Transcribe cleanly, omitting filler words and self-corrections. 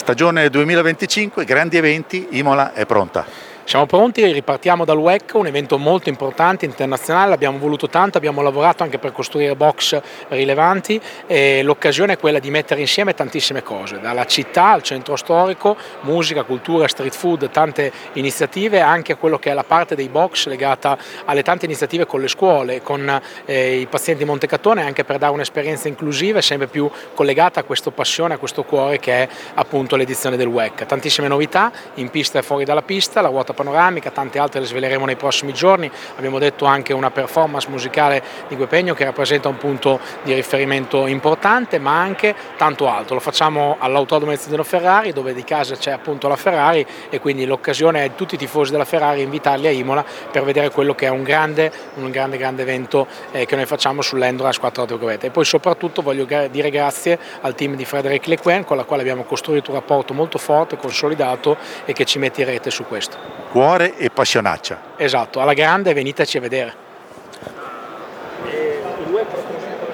stagione 2025, grandi eventi, Imola è pronta. Siamo pronti, ripartiamo dal WEC, un evento molto importante, internazionale, abbiamo voluto tanto, abbiamo lavorato anche per costruire box rilevanti e l'occasione è quella di mettere insieme tantissime cose, dalla città al centro storico, musica, cultura, street food, tante iniziative, anche a quello che è la parte dei box legata alle tante iniziative con le scuole, con i pazienti di Montecatone, anche per dare un'esperienza inclusiva e sempre più collegata a questa passione, a questo cuore che è appunto l'edizione del WEC. Tantissime novità in pista e fuori dalla pista, la ruota panoramica, tante altre le sveleremo nei prossimi giorni. Abbiamo detto anche una performance musicale di Gue Peño che rappresenta un punto di riferimento importante, ma anche tanto altro. Lo facciamo all'Autodromo Enzino Ferrari, dove di casa c'è appunto la Ferrari, e quindi l'occasione è tutti i tifosi della Ferrari invitarli a Imola per vedere quello che è un grande evento che noi facciamo sull'Endurance 4 Grovette. E poi soprattutto voglio dire grazie al team di Frédéric Lequen, con la quale abbiamo costruito un rapporto molto forte, consolidato, e che ci mette in rete su questo. Cuore e passionaccia. Esatto, alla grande, veniteci a vedere. Il WEC rappresenta